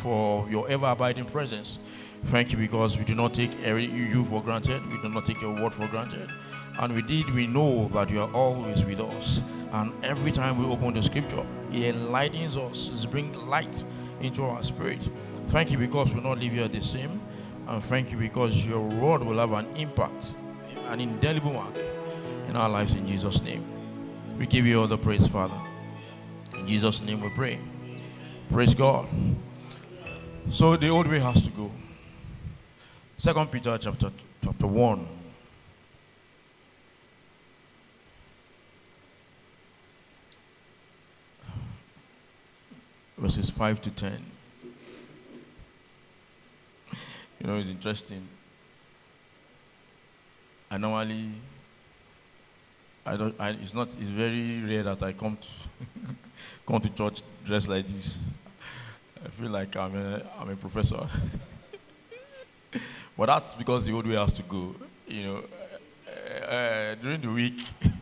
for your ever-abiding presence. Thank you because we do not take you for granted. We do not take your word for granted. And we know that you are always with us. And every time we open the scripture, it enlightens us, it brings light into our spirit. Thank you because we'll not leave here the same. And thank you because your word will have an impact, an indelible mark in our lives in Jesus' name. We give you all the praise, Father. In Jesus' name we pray. Praise God. So the old way has to go. 2 Peter chapter 1. Verses 5 to 10. You know, it's interesting. It's very rare that I come to church dressed like this. I feel like I'm a professor. But that's because the old way has to go. You know, during the week,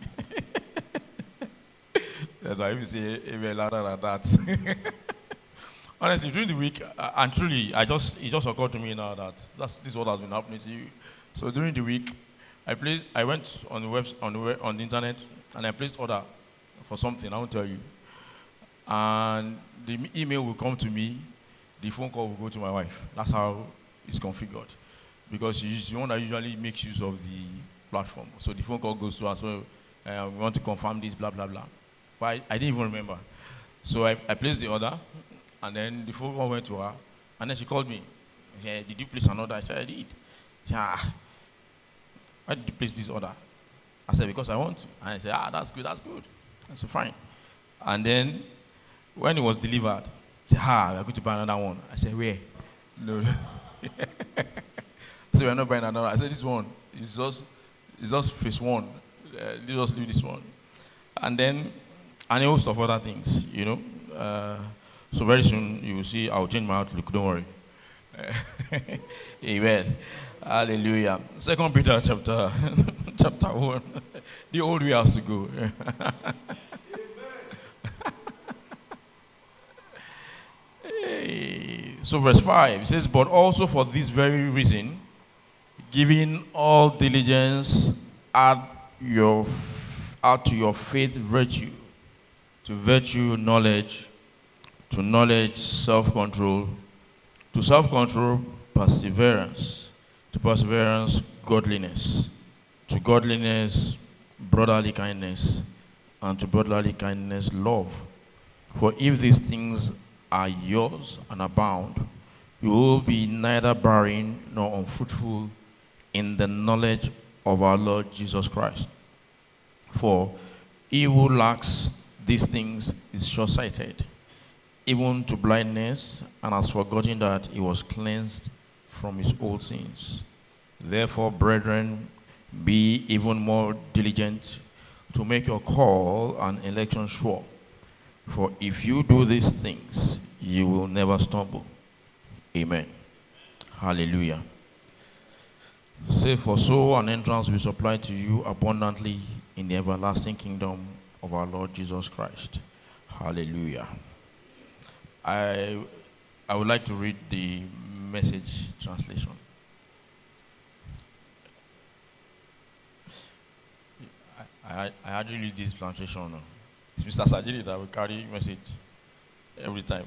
as I even say, even louder than that. Honestly, during the week, and truly, it just occurred to me now that this is what has been happening to you. So during the week, I went on the internet and I placed order for something. I won't tell you. And the email will come to me, the phone call will go to my wife. That's how it's configured. Because she's the one that usually makes use of the platform. So the phone call goes to her, so we want to confirm this, blah, blah, blah. But I didn't even remember. So I placed the order, and then the phone call went to her, and then she called me. She said, "Did you place an order?" I said, "I did." She said, "Why did you place this order?" I said, "Because I want to." And I said, "That's good, that's good." I said, "Fine." And then when it was delivered, she said, "We're going to buy another one." I said, "Where?" No. I said, "We're not buying another one." I said, "This one is just phase one. Let us do this one." And then, and a host of other things, you know. So very soon you will see I'll change my outlook. Don't worry. Amen. Hallelujah. 2 Peter chapter 1. The old way has to go. So verse 5 says, "But also for this very reason, giving all diligence, add to your faith virtue, to virtue knowledge, to knowledge self-control, to self-control perseverance, to perseverance godliness, to godliness brotherly kindness, and to brotherly kindness love. For if these things are yours and abound, you will be neither barren nor unfruitful in the knowledge of our Lord Jesus Christ. For he who lacks these things is short-sighted, even to blindness, and has forgotten that he was cleansed from his old sins. Therefore, brethren, be even more diligent to make your call and election sure. For if you do these things, you will never stumble." Amen. Hallelujah. Say, "For so an entrance will be supplied to you abundantly in the everlasting kingdom of our Lord Jesus Christ." Hallelujah. I would like to read the Message translation. I hardly read this translation. It's Mr. Sajiri that will carry Message every time.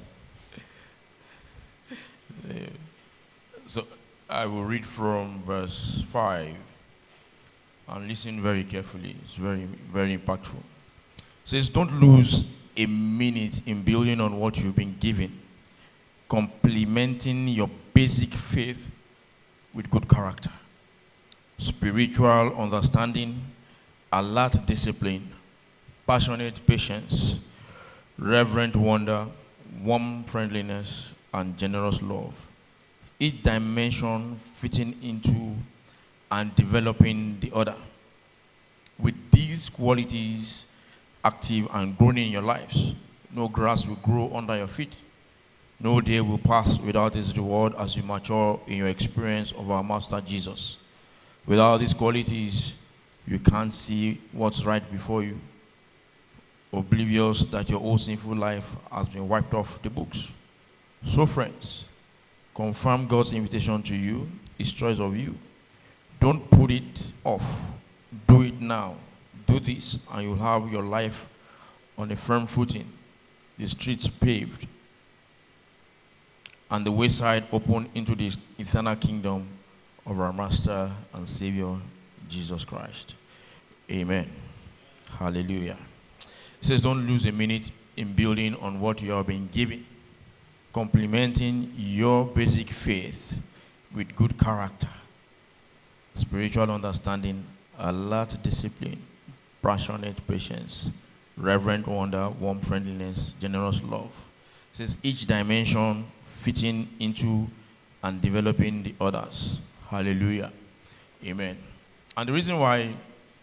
So I will read from verse 5 and listen very carefully. It's very, very impactful. It says, "Don't lose a minute in building on what you've been given, complementing your basic faith with good character, spiritual understanding, alert discipline, passionate patience, reverent wonder, warm friendliness, and generous love. Each dimension fitting into and developing the other. With these qualities active and growing in your lives, no grass will grow under your feet. No day will pass without its reward as you mature in your experience of our Master Jesus. Without these qualities, you can't see what's right before you, oblivious that your old sinful life has been wiped off the books. So friends, confirm God's invitation to you, his choice of you. Don't put it off. Do it now. Do this, and you'll have your life on a firm footing, the streets paved, and the wayside open into the eternal kingdom of our Master and Savior, Jesus Christ. Amen. Hallelujah. It says, don't lose a minute in building on what you have been given, complementing your basic faith with good character, spiritual understanding, alert discipline, passionate patience, reverent wonder, warm friendliness, generous love. It says each dimension fitting into and developing the others. Hallelujah. Amen. And the reason why is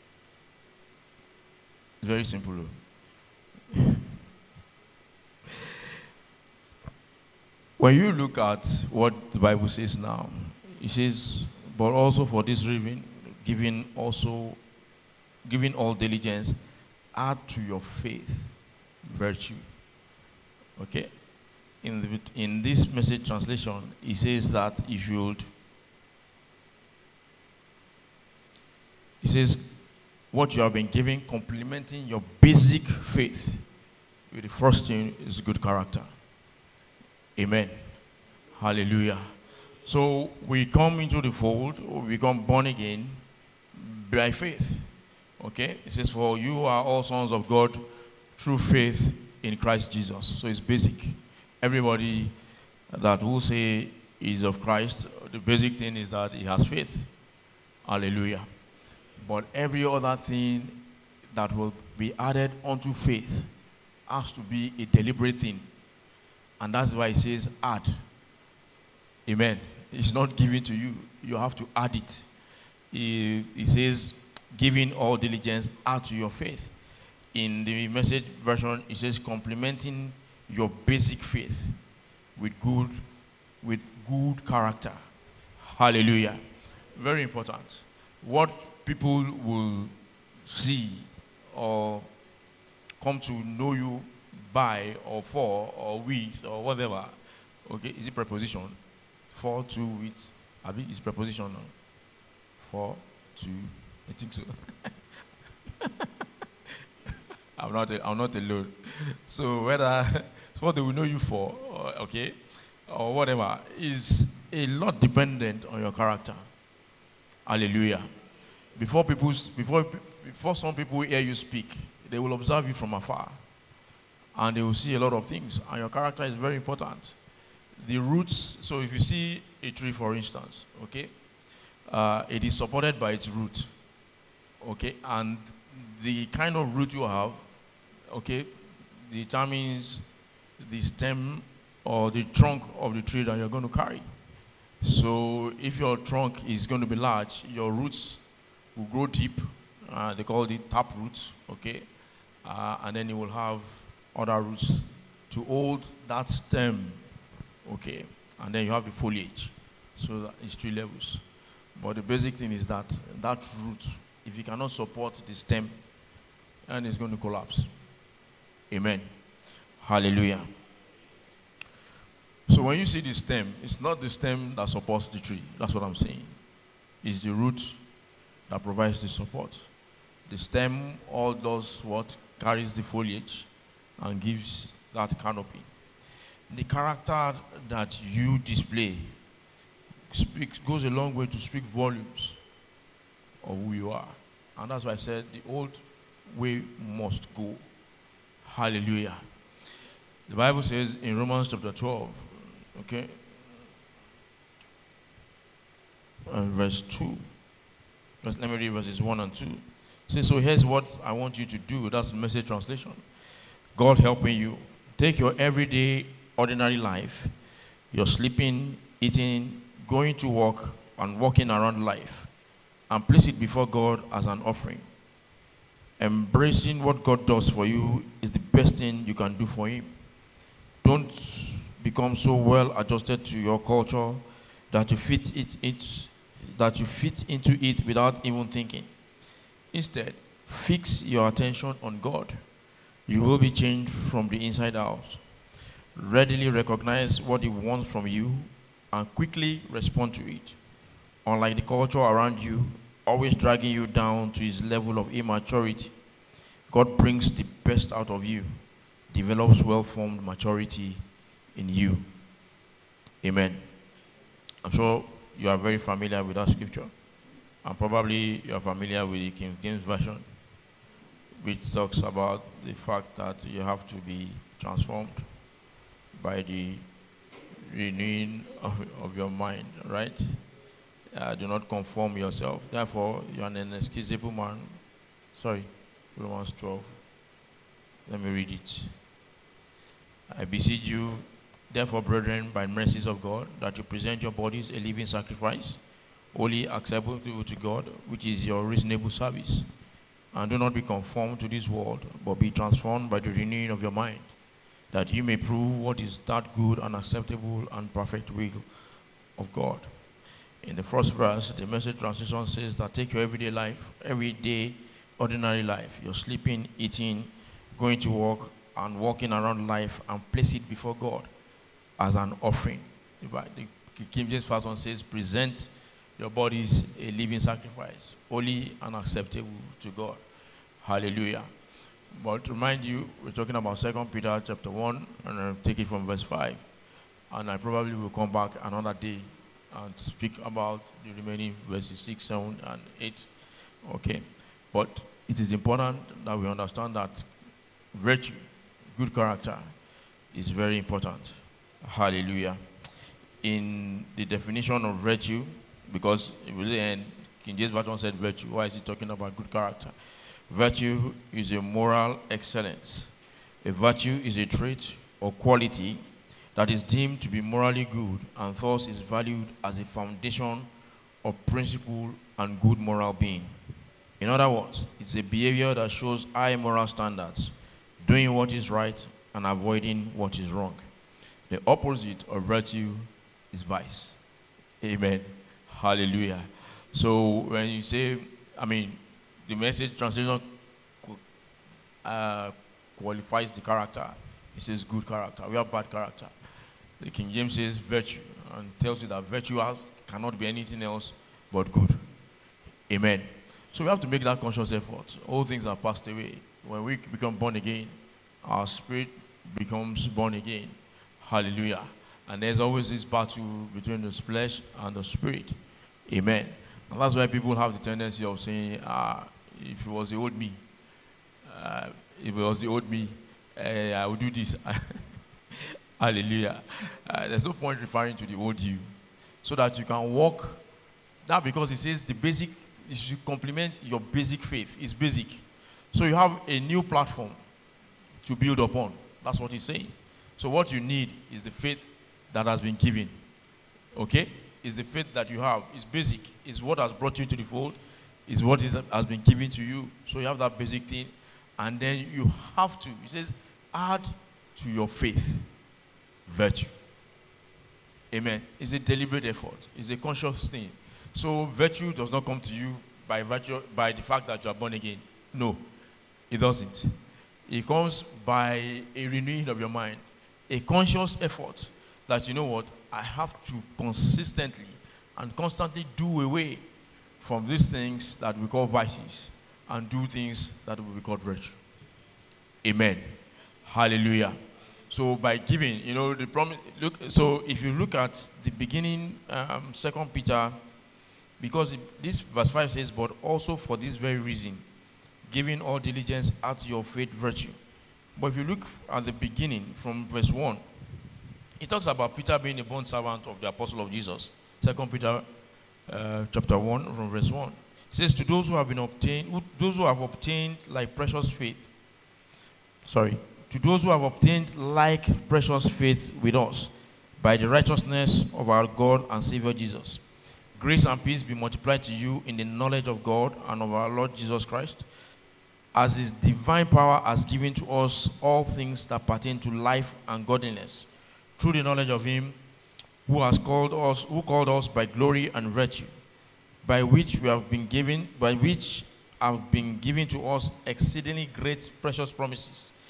very simple. When you look at what the Bible says now, it says, but also for this reason, giving all diligence, add to your faith virtue. Okay? In this Message translation, it says that you should, it says, what you have been given, complementing your basic faith with the first thing is good character. Amen. Hallelujah. So we come into the fold, we become born again by faith. Okay? It says, for you are all sons of God through faith in Christ Jesus. So it's basic. Everybody that will say is of Christ, the basic thing is that he has faith. Hallelujah. But every other thing that will be added onto faith has to be a deliberate thing. And that's why it says add. Amen. It's not given to you. You have to add it. It says, giving all diligence, add to your faith. In the Message version, it says, complementing your basic faith with good character. Hallelujah. Very important. What people will see or come to know you by or for or with or whatever. Okay, is it preposition? For, to, with. Abi, is preposition now? For, to, I think so. I'm not alone. So whether so what they will know you for, okay, or whatever, is a lot dependent on your character. Hallelujah. Before some people hear you speak, they will observe you from afar, and they will see a lot of things. And your character is very important. The roots. So if you see a tree, for instance, okay, it is supported by its root, okay, and the kind of root you have, okay, determines the stem or the trunk of the tree that you're going to carry. So if your trunk is going to be large, your roots will grow deep. They call it tap roots, okay, and then you will have other roots to hold that stem, okay, and then you have the foliage. So that it's 3 levels. But the basic thing is that root, if you cannot support the stem, and it's going to collapse. Amen. Hallelujah. So when you see the stem, it's not the stem that supports the tree. That's what I'm saying. It's the root that provides the support. The stem all does what? Carries the foliage and gives that canopy. The character that you display goes a long way to speak volumes of who you are. And that's why I said the old way must go. Hallelujah. The Bible says in Romans chapter 12, okay, and verse 2. Let me read verses 1 and 2. It says, so here's what I want you to do. That's the Message translation. God helping you. Take your everyday, ordinary life, your sleeping, eating, going to work, and walking around life, and place it before God as an offering. Embracing what God does for you is the best thing you can do for Him. Don't become so well adjusted to your culture that you fit into it without even thinking. Instead, fix your attention on God. You will be changed from the inside out. readily recognize what he wants from you, and quickly respond to it. Unlike the culture around you, always dragging you down to his level of immaturity, God brings the best out of you, develops well-formed maturity in you. Amen. I'm sure you are very familiar with that scripture. And probably you are familiar with the King James Version, which talks about the fact that you have to be transformed by the renewing of your mind, right? Do not conform yourself. Therefore, you are an inexcusable man. Sorry, Romans 12. Let me read it. I beseech you, therefore, brethren, by mercies of God, that you present your bodies a living sacrifice, wholly acceptable to God, which is your reasonable service. And do not be conformed to this world, but be transformed by the renewing of your mind, that you may prove what is that good and acceptable and perfect will of God. In the first verse, the Message translation says that take your everyday life, everyday, ordinary life, your sleeping, eating, going to work, and walking around life, and place it before God as an offering. The King James Version says, present your bodies a living sacrifice, holy and acceptable to God. Hallelujah. But to remind you, we're talking about 2 Peter chapter 1, and I'll take it from verse 5. And I probably will come back another day and speak about the remaining verses 6, 7, and 8. Okay. But it is important that we understand that virtue, good character, is very important. Hallelujah. In the definition of virtue, because King James Version said virtue, why is he talking about good character? Virtue is a moral excellence. A virtue is a trait or quality that is deemed to be morally good and thus is valued as a foundation of principle and good moral being. In other words, it's a behavior that shows high moral standards, doing what is right and avoiding what is wrong. The opposite of virtue is vice. Amen. Hallelujah. So when you say, the Message translation qualifies the character. It says good character. We have bad character. The King James says virtue and tells you that virtue cannot be anything else but good. Amen. So we have to make that conscious effort. All things are passed away. When we become born again, our spirit becomes born again. Hallelujah. And there's always this battle between the flesh and the spirit. Amen. And that's why people have the tendency of saying, if it was the old me, I would do this. Hallelujah. There's no point referring to the old you. So that you can walk. Now because it says you should complement your basic faith. It's basic. So you have a new platform to build upon. That's what he's saying. So what you need is the faith that has been given. Okay? It's the faith that you have. It's basic. It's what has brought you to the fold. It's what has been given to you. So you have that basic thing. And then you have to, it says, add to your faith virtue. Amen. It's a deliberate effort. It's a conscious thing. So virtue does not come to you by the fact that you are born again. No, it doesn't. It comes by a renewing of your mind. A conscious effort that, you know what, I have to consistently and constantly do away from these things that we call vices and do things that will be called virtue. Amen. Hallelujah. So by giving, the promise. Look. So if you look at the beginning, 2 Peter, because this verse 5 says, "But also for this very reason, giving all diligence, add to your faith virtue." But if you look at the beginning from verse 1, it talks about Peter being a bond servant of the apostle of Jesus. 2 Peter chapter 1 from verse 1. It says, to those who have obtained like precious faith with us by the righteousness of our God and Savior Jesus. Grace and peace be multiplied to you in the knowledge of God and of our Lord Jesus Christ, as his divine power has given to us all things that pertain to life and godliness, through the knowledge of him who called us by glory and virtue, by which have been given to us exceedingly great precious promises,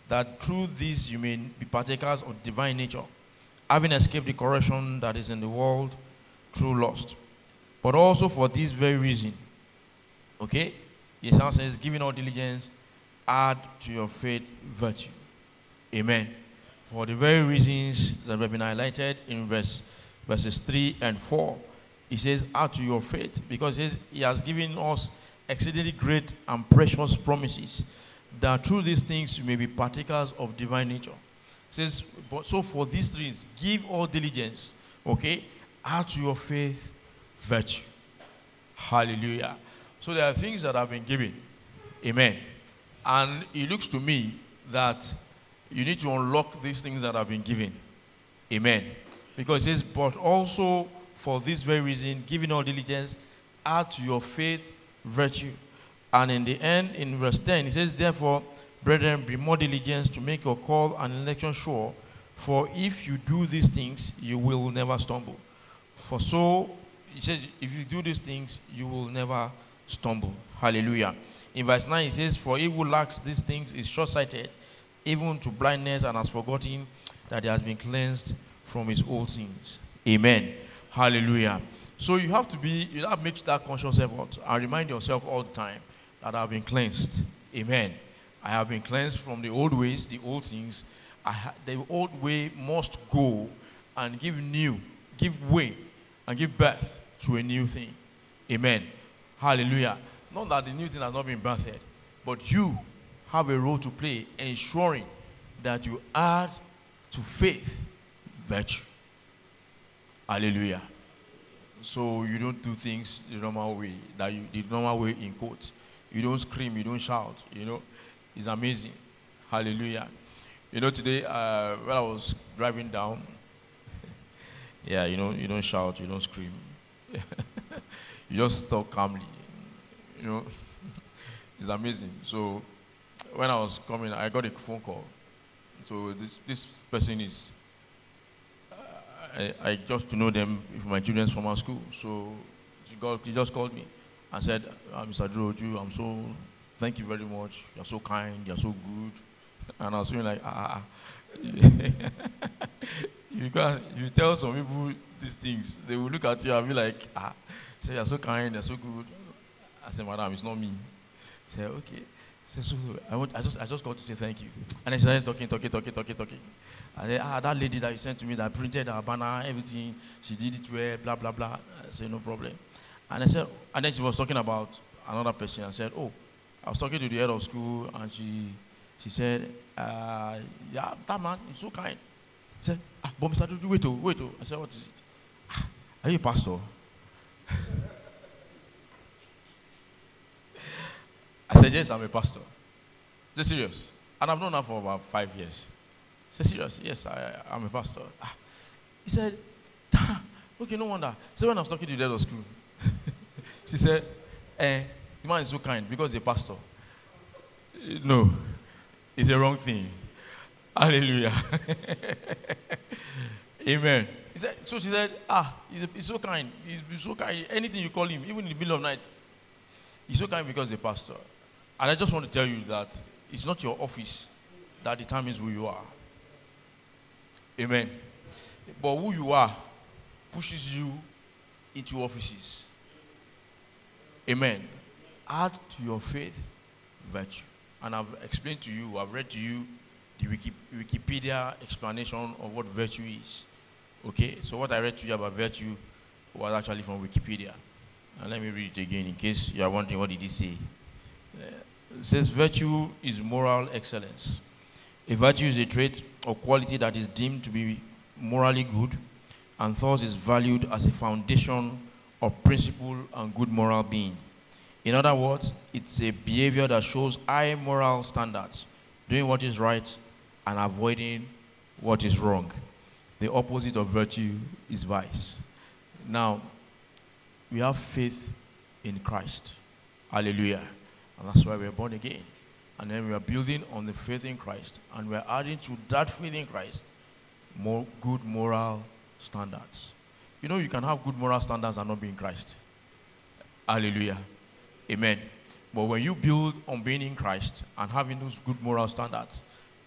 that through this you may be partakers of divine nature, having escaped the corruption that is in the world through lust. But also for this very reason, okay? The Psalm says, giving all diligence, add to your faith virtue. Amen. For the very reasons that have been highlighted in verses 3 and 4, he says, add to your faith, because he has given us exceedingly great and precious promises, that through these things you may be partakers of divine nature. It says, so for these things, give all diligence, okay? Add to your faith virtue. Hallelujah. So there are things that have been given. Amen. And it looks to me that you need to unlock these things that have been given. Amen. Because it says, but also for this very reason, giving all diligence, add to your faith virtue. And in the end, in verse 10, it says, therefore, brethren, be more diligent to make your call and election sure, for if you do these things, you will never stumble. For so, it says, if you do these things, you will never stumble. Hallelujah. In verse 9, it says, for he who lacks these things is short-sighted, even to blindness, and has forgotten that he has been cleansed from his old sins. Amen. Hallelujah. So you have to make that conscious effort and remind yourself all the time that I have been cleansed. Amen. I have been cleansed from the old ways, the old things. The old way must go and give way, and give birth to a new thing. Amen. Hallelujah. Not that the new thing has not been birthed, but you have a role to play ensuring that you add to faith virtue. Hallelujah. So you don't do things the normal way, the normal way in quotes. You don't scream, you don't shout, It's amazing. Hallelujah. Today, when I was driving down, yeah, you don't shout, you don't scream. You just talk calmly. It's amazing. So when I was coming, I got a phone call. So this person is, I just to know them with my children's former school. So he just called me and said, Mr. Droju, thank you very much. You're so kind, you're so good. And I was feeling like, you tell some people these things, they will look at you and be like, say you're so kind, you're so good. I said, madam, it's not me. I said, okay. So I just got to say thank you. And I started talking. And then, that lady that you sent to me that printed our banner, everything, she did it well, blah, blah, blah. I said, no problem. And then she was talking about another person. I said, I was talking to the head of school, and she said, yeah, that man is so kind. I said, but Mr. Dudu, wait. I said, what is it? Are you a pastor? I said, yes, I'm a pastor. Is it serious? And I've known her for about 5 years. I said, serious? Yes, I'm a pastor. He said, okay, no wonder. So when I was talking to the head of school, she said, the man is so kind because he's a pastor. No, it's a wrong thing. Hallelujah. Amen. So she said, he's so kind. He's so kind. Anything you call him, even in the middle of the night, he's so kind because he's a pastor. And I just want to tell you that it's not your office that determines who you are. Amen. But who you are pushes you into offices. Amen. Add to your faith virtue. And I've explained to you, I've read to you the Wikipedia explanation of what virtue is. Okay? So what I read to you about virtue was actually from Wikipedia. And let me read it again in case you are wondering what did he say. It says virtue is moral excellence. A virtue is a trait or quality that is deemed to be morally good and thus is valued as a foundation of principle and good moral being. In other words, it's a behavior that shows high moral standards, doing what is right and avoiding what is wrong. The opposite of virtue is vice. Now, we have faith in Christ. Hallelujah. And that's why we are born again. And then we are building on the faith in Christ. And we are adding to that faith in Christ more good moral standards. You can have good moral standards and not be in Christ. Hallelujah. Amen. But when you build on being in Christ and having those good moral standards,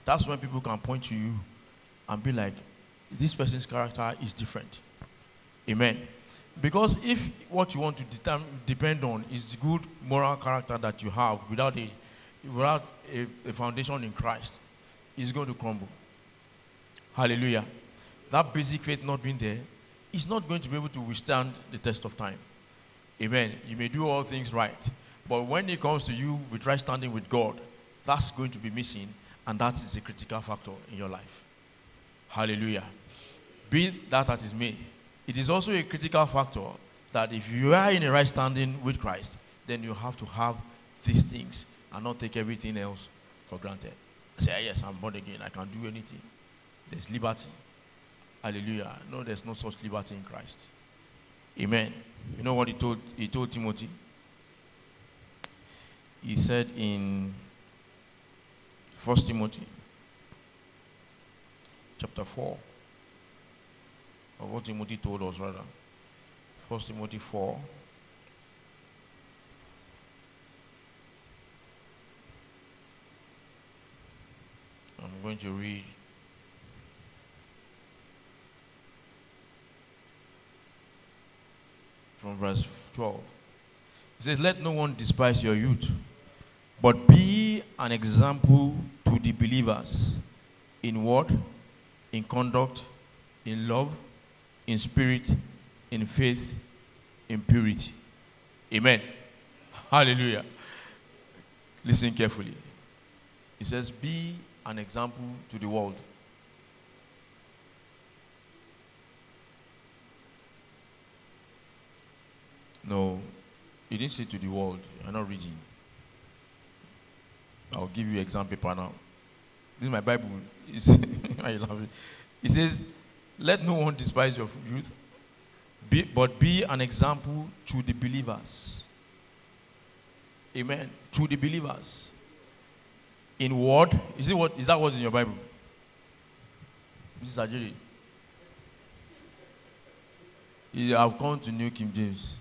That's when people can point to you and be like, this person's character is different. Amen. Because if what you want to depend on is the good moral character that you have without a foundation in Christ, it's going to crumble. Hallelujah. That basic faith not being there is not going to be able to withstand the test of time. Amen. You may do all things right, but when it comes to you with right standing with God, that's going to be missing, and that is a critical factor in your life. Hallelujah. Be that as it may, it is also a critical factor that if you are in a right standing with Christ, then you have to have these things and not take everything else for granted. Say, yes, I'm born again. I can do anything. There's liberty. Hallelujah. No, there's no such liberty in Christ. Amen. You know what he told Timothy? He said in 1 Timothy chapter 4, or what Timothy told us rather. 1 Timothy 4. I'm going to read from verse 12. It says, let no one despise your youth, but be an example to the believers in word, in conduct, in love, in spirit, in faith, in purity. Amen. Hallelujah. Listen carefully. It says, be an example to the world. No, it didn't say to the world. You're not reading. I'll give you exam paper now. This is my Bible. It says, let no one despise your youth, but be an example to the believers. Amen. To the believers. In word, is that what's in your Bible? This is Ajiri. I've come to New King James.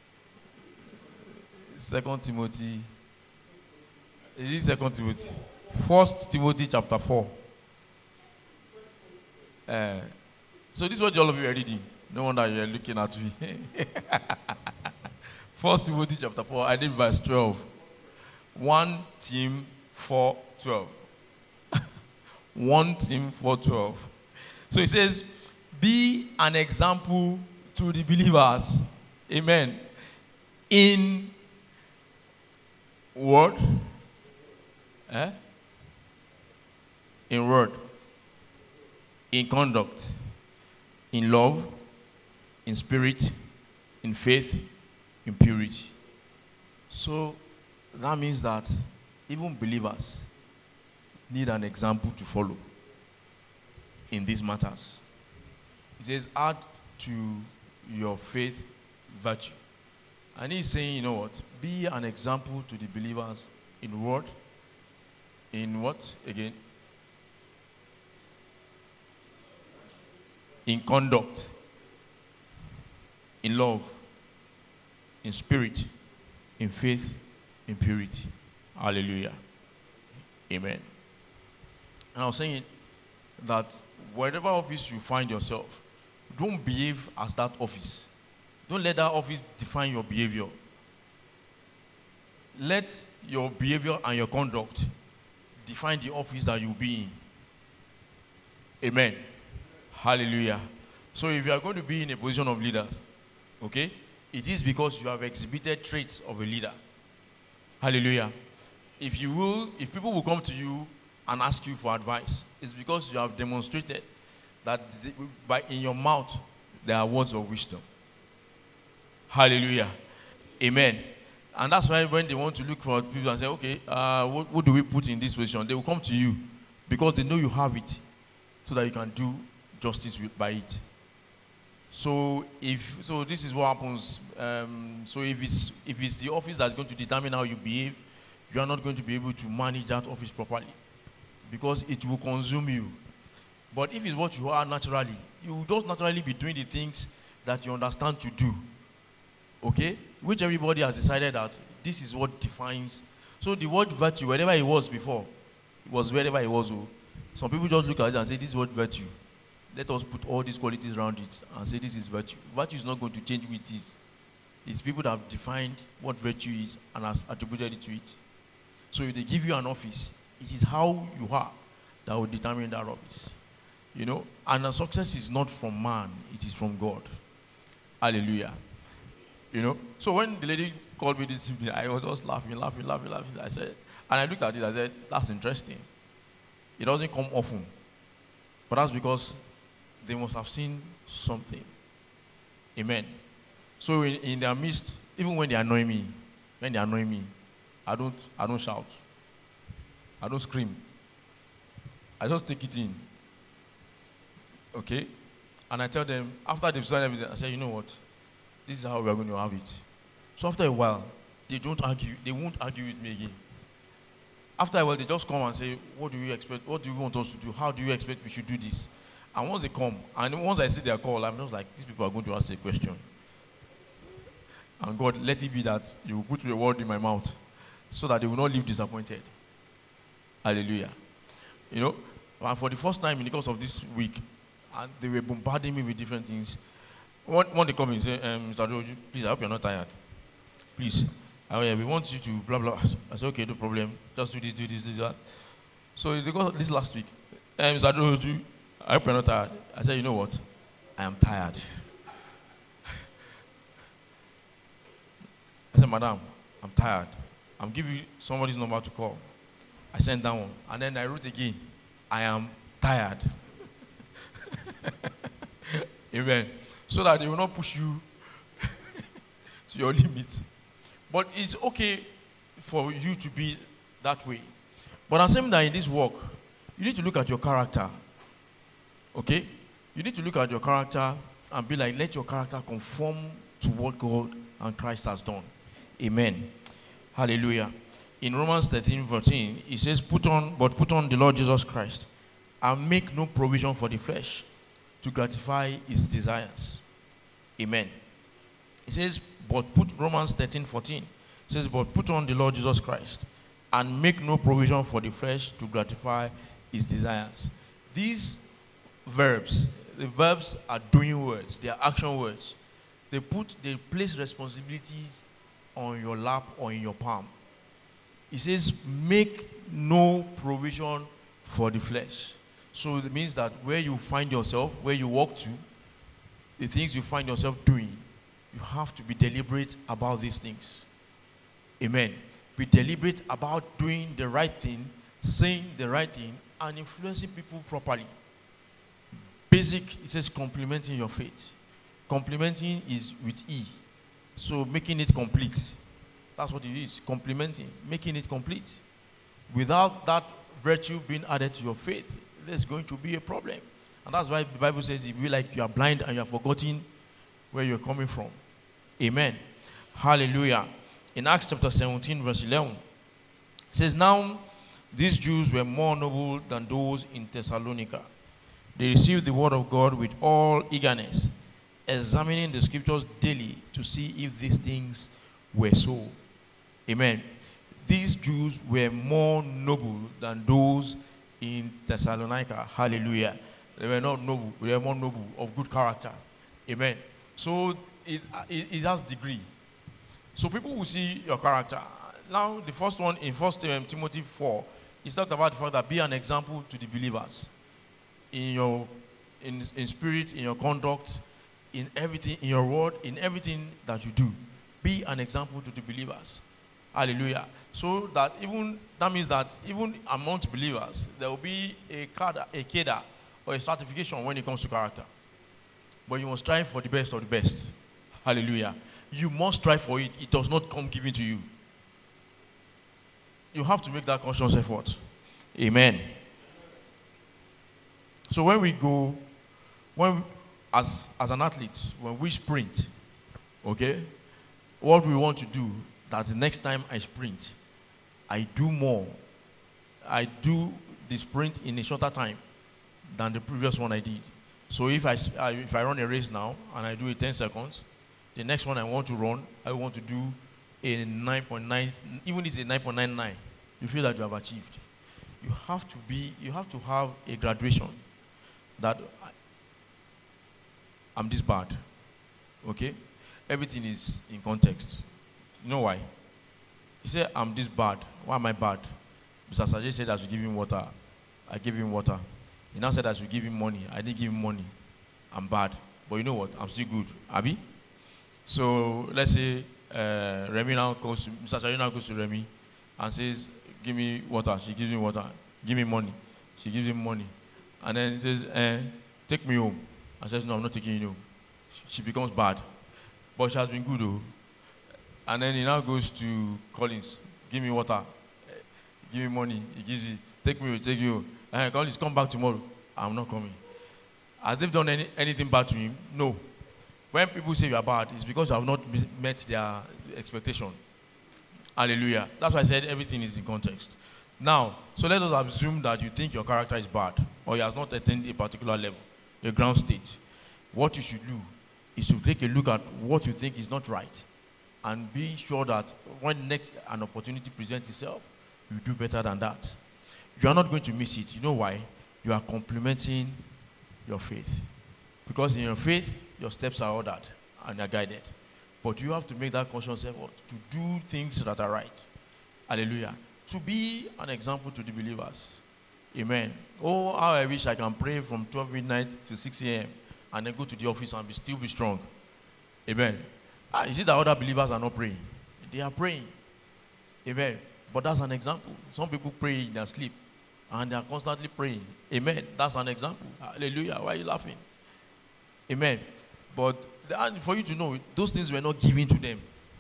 2 Timothy. Is it 2 Timothy? 1 Timothy chapter 4. So this is what all of you are reading. No wonder you are looking at me. 1 Timothy chapter 4, I did verse 12. 1 Tim 4:12. 1 Tim 4:12. So it says, be an example to the believers. Amen. In word. In word. In conduct. In love. In spirit. In faith. In purity. So that means that even believers need an example to follow in these matters. He says, add to your faith virtue. And he's saying, you know what? Be an example to the believers in word, in what? Again? In conduct, in love, in spirit, in faith, in purity. Hallelujah. Amen. And I was saying that whatever office you find yourself, don't behave as that office. Don't let that office define your behavior. Let your behavior and your conduct define the office that you'll be in. Amen. Hallelujah. So if you are going to be in a position of leader, okay, it is because you have exhibited traits of a leader. Hallelujah. If people will come to you and ask you for advice, it's because you have demonstrated that in your mouth there are words of wisdom. Hallelujah. Amen. And that's why when they want to look for people and say, okay, what do we put in this position? They will come to you because they know you have it so that you can do justice by it. So this is what happens. So if it's the office that's going to determine how you behave, you are not going to be able to manage that office properly because it will consume you. But if it's what you are naturally, you will just naturally be doing the things that you understand to do. Okay? Which everybody has decided that this is what defines. So the word virtue, wherever it was before, it was wherever it was. Some people just look at it and say, this is what virtue. Let us put all these qualities around it and say this is virtue. Virtue is not going to change who it is. It's people that have defined what virtue is and have attributed it to it. So if they give you an office, it is how you are that will determine that office. You know, and the success is not from man, it is from God. Hallelujah. You know, so when the lady called me this evening, I was just laughing. I said, and I looked at it, I said, that's interesting. It doesn't come often. But that's because they must have seen something. Amen. So in their midst, even when they annoy me, I don't shout. I don't scream. I just take it in. Okay? And I tell them, after they've said everything, I say, you know what? This is how we are going to have it. So after a while, they won't argue with me again. After a while, they just come and say, what do you expect? What do you want us to do? How do you expect we should do this? And once they come, and once I see their call, I'm just like, these people are going to ask a question. And God, let it be that you will put the word in my mouth so that they will not leave disappointed. Hallelujah. You know, and for the first time in the course of this week, and they were bombarding me with different things. One they come in and say, Mr. George, please, I hope you're not tired. Please. Oh yeah, we want you to blah, blah. I said, okay, no problem. Just do this, that. So they got this last week. Mr. George, I hope you're not tired. I said, you know what? I am tired. I said, madam, I'm tired. I'm giving you somebody's number to call. I sent that one. And then I wrote again, I am tired. Amen. So that they will not push you to your limit. But it's okay for you to be that way. But I'm saying that in this work, you need to look at your character. Okay? You need to look at your character and be like, let your character conform to what God and Christ has done. Amen. Hallelujah. In Romans 13:14, it says, put on the Lord Jesus Christ and make no provision for the flesh to gratify its desires. Amen. It says, Romans 13:14 says, but put on the Lord Jesus Christ and make no provision for the flesh to gratify its desires. These verbs, the verbs are doing words, they are action words. They place responsibilities on your lap or in your palm. It says, make no provision for the flesh. So it means that where you find yourself, where you walk to, the things you find yourself doing, you have to be deliberate about these things. Amen. Be deliberate about doing the right thing, saying the right thing, and influencing people properly. Basic, it says complementing your faith. Complementing is with E. So making it complete. That's what it is. Complementing. Making it complete. Without that virtue being added to your faith, there's going to be a problem. And that's why the Bible says it will be like you are blind and you are forgetting where you're coming from. Amen. Hallelujah. In Acts chapter 17, verse 11, it says, now these Jews were more noble than those in Thessalonica. They received the word of God with all eagerness, examining the scriptures daily to see if these things were so. Amen. These Jews were more noble than those in Thessalonica. Hallelujah. They were not noble. They were more noble, of good character. Amen. So it has degree. So people will see your character. Now the first one in 1 Timothy 4 is talked about the fact that be an example to the believers. In spirit, in your conduct, in everything, in your word, in everything that you do. Be an example to the believers. Hallelujah. So that means that even amongst believers, there will be a cadre or a stratification when it comes to character. But you must strive for the best of the best. Hallelujah. You must strive for it. It does not come given to you. You have to make that conscious effort. Amen. So as an athlete, when we sprint, okay, what we want to do, that the next time I sprint, I do more. I do the sprint in a shorter time than the previous one I did. So if I run a race now and I do it 10 seconds, the next one I want to run, I want to do a 9.9, even if it's a 9.99, you feel that you have achieved. you have to have a graduation that I'm this bad. Okay? Everything is in context. You know why? He said, I'm this bad. Why am I bad? Mr. Sajay said I should give him water. I gave him water. He now said I should give him money. I didn't give him money. I'm bad. But you know what? I'm still good. Abi? So let's say Remy now goes to, Mr. Sajay now goes to Remy and says, give me water. She gives him water. Give me money. She gives him money. And then he says, take me home. I says, no, I'm not taking you home. She becomes bad. But she has been good though. And then he now goes to Collins. Give me water. Give me money. He gives you. Take you. Collins, come back tomorrow. I'm not coming. Has they done anything bad to him? No. When people say you are bad, it's because you have not met their expectation. Hallelujah. That's why I said everything is in context. Now, so let us assume that you think your character is bad or he has not attained a particular level, a ground state. What you should do is to take a look at what you think is not right and be sure that when next an opportunity presents itself, you do better than that. You are not going to miss it. You know why? You are complementing your faith. Because in your faith, your steps are ordered and are guided. But you have to make that conscious effort to do things that are right. Hallelujah. To be an example to the believers. Amen. Oh, how I wish I can pray from 12 midnight to 6 a.m. and then go to the office and still be strong. Amen. You see that other believers are not praying. They are praying. Amen. But that's an example. Some people pray in their sleep and they are constantly praying. Amen. That's an example. Hallelujah. Why are you laughing? Amen. But for you to know, those things were not given to them.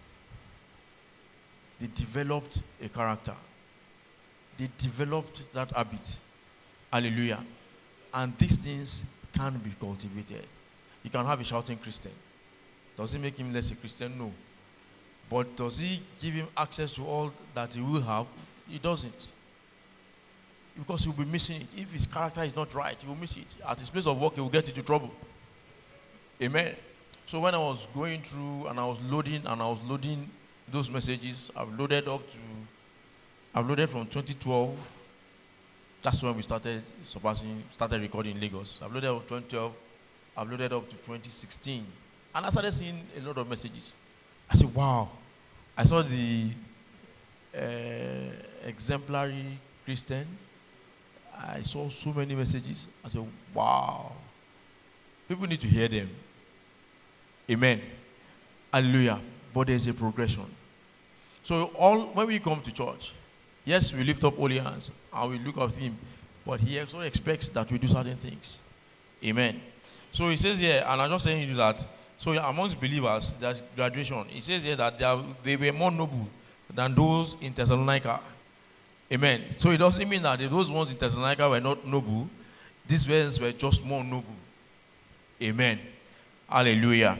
They developed a character. They developed that habit. Hallelujah. And these things can be cultivated. You can have a shouting Christian. Does it make him less a Christian? No. But does he give him access to all that he will have? He doesn't. Because he will be missing it. If his character is not right, he will miss it. At his place of work, he will get into trouble. Amen. So when I was going through and I was loading those messages, I've loaded from 2012. That's when we started recording in Lagos. I've loaded up 2012. I've loaded up to 2016. And I started seeing a lot of messages. I said, wow. I saw the exemplary Christian. I saw so many messages. I said, wow. People need to hear them. Amen. Hallelujah. But there's a progression. So when we come to church, yes, we lift up holy hands and we look at him, but he also expects that we do certain things. Amen. So he says here, and I'm just saying to you that, so amongst believers, there's graduation. He says here that they were more noble than those in Thessalonica. Amen. So it doesn't mean that those ones in Thessalonica were not noble. These ones were just more noble. Amen. Hallelujah.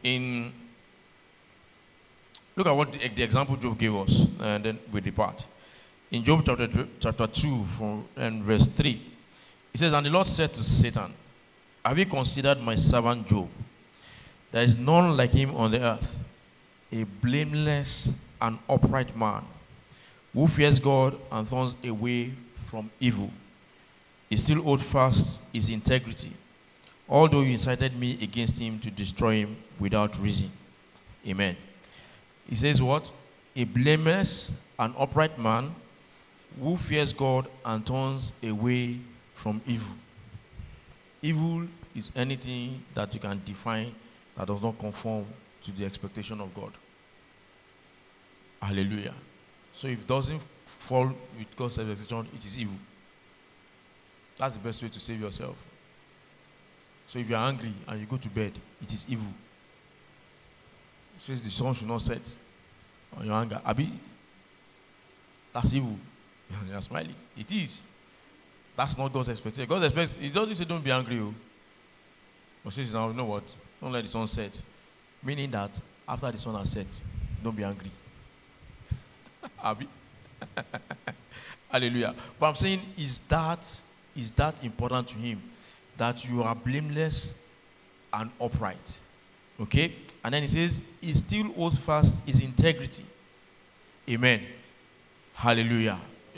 Look at what the example Job gave us, and then we depart. In Job chapter 2, and verse 3, it says, and the Lord said to Satan, have you considered my servant Job? There is none like him on the earth, a blameless and upright man, who fears God and turns away from evil. He still holds fast his integrity, although you incited me against him to destroy him without reason. Amen. He says what? A blameless and upright man who fears God and turns away from evil. Evil is anything that you can define that does not conform to the expectation of God. Hallelujah. So if it doesn't fall with God's expectation, it is evil. That's the best way to save yourself. So if you're angry and you go to bed, it is evil. It says the sun should not set on your anger. Abi, that's evil. You're smiling. It is. That's not God's expectation. God expects, He doesn't say don't be angry. But says now, you know what? Don't let the sun set. Meaning that after the sun has set, don't be angry. Abi. Hallelujah. But I'm saying, is that important to Him? That you are blameless and upright. Okay? And then He says, He still holds fast His integrity. Amen. Hallelujah.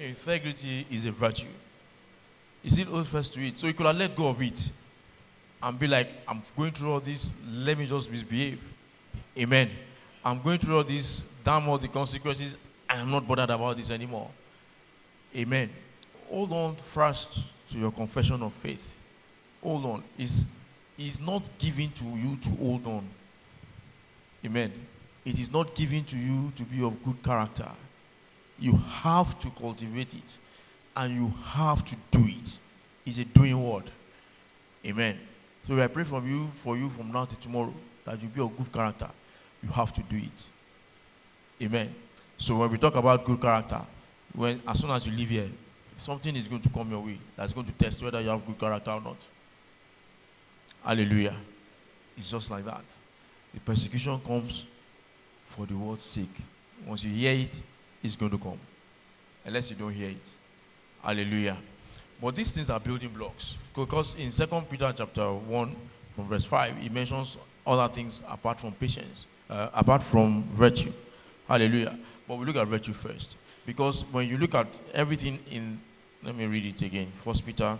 Integrity is a virtue. He still holds fast to it. So he could have let go of it and be like, I'm going through all this, let me just misbehave. Amen. I'm going through all this, damn all the consequences, I'm not bothered about this anymore. Amen. Hold on first to your confession of faith. Hold on. It's not given to you to hold on. Amen. It is not given to you to be of good character. You have to cultivate it. And you have to do it. It's a doing word. Amen. So I pray for you from now to tomorrow that you be of good character. You have to do it. Amen. So when we talk about good character, as soon as you leave here, something is going to come your way that's going to test whether you have good character or not. Hallelujah. It's just like that. The persecution comes for the word's sake. Once you hear it, it's going to come. Unless you don't hear it. Hallelujah. But these things are building blocks. Because in 2 Peter chapter 1, from verse 5, it mentions other things apart from patience, apart from virtue. Hallelujah. But we look at virtue first. Because when you look at everything in, let me read it again. 2 Peter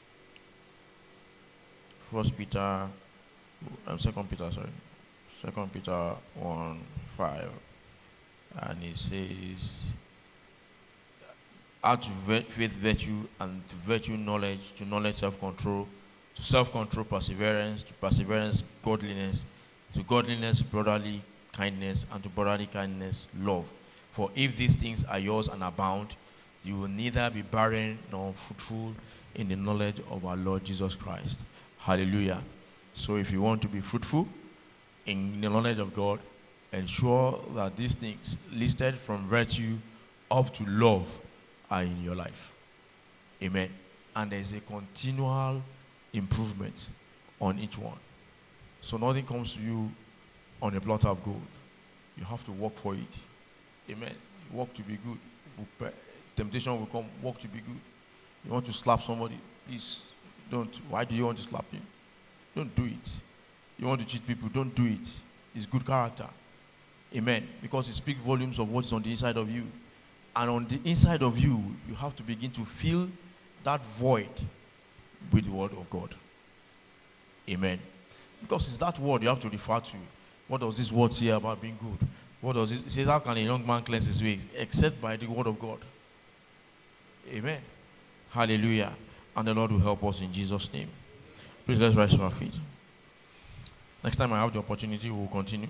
1, 5. And it says, add to faith virtue, and to virtue knowledge, to knowledge self-control, to self-control perseverance, to perseverance godliness, to godliness brotherly kindness, and to brotherly kindness love. For if these things are yours and abound, you will neither be barren nor fruitful in the knowledge of our Lord Jesus Christ. Hallelujah. So if you want to be fruitful in the knowledge of God, ensure that these things listed from virtue up to love are in your life. Amen. And there's a continual improvement on each one. So nothing comes to you on a platter of gold. You have to work for it. Amen. Work to be good. Temptation will come. Work to be good. You want to slap somebody? Please don't. Why do you want to slap him? Don't do it. You want to cheat people? Don't do it. It's good character. Amen. Because it speaks volumes of what's on the inside of you. And on the inside of you, you have to begin to fill that void with the word of God. Amen. Because it's that word you have to refer to. What does this word say about being good? What does it say? How can a young man cleanse his way? Except by the word of God. Amen. Hallelujah. And the Lord will help us in Jesus' name. Please let's rise to our feet. Next time I have the opportunity, we will continue.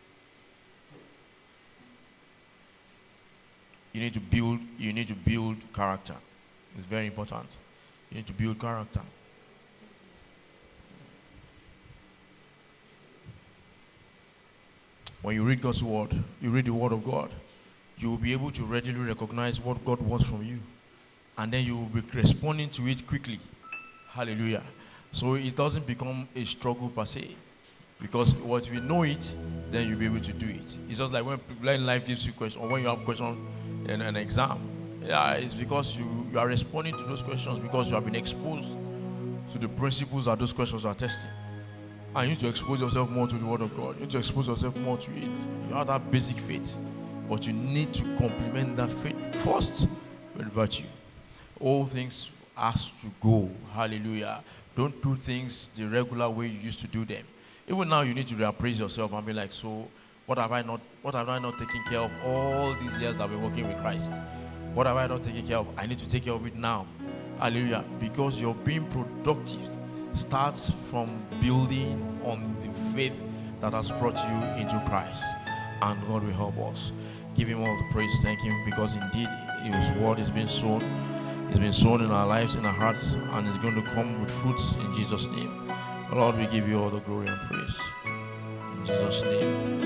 You need to build character. It's very important. You need to build character. When you read God's word, you read the word of God, you will be able to readily recognize what God wants from you. And then you will be responding to it quickly. Hallelujah. So it doesn't become a struggle per se. Because once you know it, then you'll be able to do it. It's just like when life gives you questions, or when you have questions in an exam. Yeah, it's because you are responding to those questions because you have been exposed to the principles that those questions are testing. And you need to expose yourself more to the word of God. You need to expose yourself more to it. You have that basic faith. But you need to complement that faith first with virtue. All things has to go. Hallelujah. Don't do things the regular way you used to do them. Even now you need to reappraise yourself and be like, so what have I not taken care of all these years that I've been working with Christ? What have I not taken care of? I need to take care of it now. Hallelujah. Because your being productive starts from building on the faith that has brought you into Christ. And God will help us. Give him all the praise. Thank him, because indeed his word has been sown. It's been sown in our lives, in our hearts, and it's going to come with fruits in Jesus' name. Lord, we give you all the glory and praise. In Jesus' name.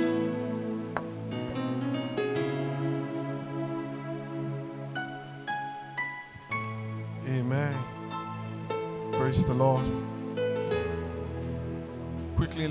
Amen. Praise the Lord. Quickly.